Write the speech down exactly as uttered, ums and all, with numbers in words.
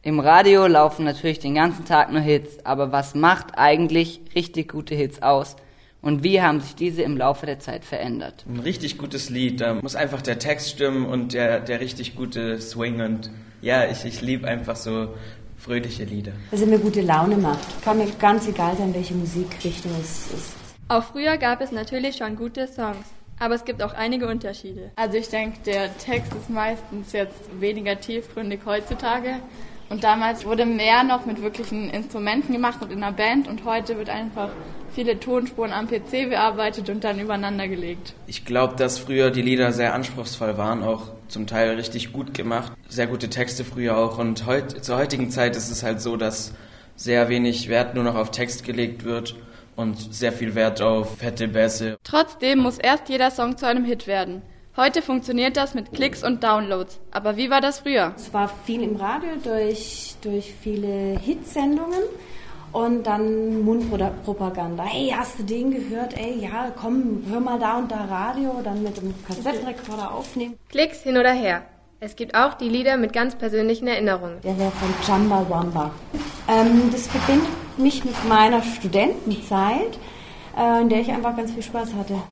Im Radio laufen natürlich den ganzen Tag nur Hits, aber was macht eigentlich richtig gute Hits aus? Und wie haben sich diese im Laufe der Zeit verändert? Ein richtig gutes Lied, da muss einfach der Text stimmen und der, der richtig gute Swing. Und ja, ich, ich liebe einfach so fröhliche Lieder. Also mir gute Laune macht. Kann mir ganz egal sein, welche Musikrichtung es ist. Auch früher gab es natürlich schon gute Songs, aber es gibt auch einige Unterschiede. Also ich denke, der Text ist meistens jetzt weniger tiefgründig heutzutage. Und damals wurde mehr noch mit wirklichen Instrumenten gemacht und in einer Band. Und heute wird einfach viele Tonspuren am P C bearbeitet und dann übereinander gelegt. Ich glaube, dass früher die Lieder sehr anspruchsvoll waren, auch zum Teil richtig gut gemacht. Sehr gute Texte früher auch. Und heut, zur heutigen Zeit ist es halt so, dass sehr wenig Wert nur noch auf Text gelegt wird und sehr viel Wert auf fette Bässe. Trotzdem muss erst jeder Song zu einem Hit werden. Heute funktioniert das mit Klicks und Downloads. Aber wie war das früher? Es war viel im Radio durch, durch viele Hitsendungen und dann Mundpropaganda. Hey, hast du den gehört? Ey, ja, komm, hör mal da und da Radio, dann mit dem Kassettenrekorder aufnehmen. Klicks hin oder her. Es gibt auch die Lieder mit ganz persönlichen Erinnerungen. Der wäre von Chumbawamba. Ähm, das verbindet mich mit meiner Studentenzeit, äh, in der ich einfach ganz viel Spaß hatte.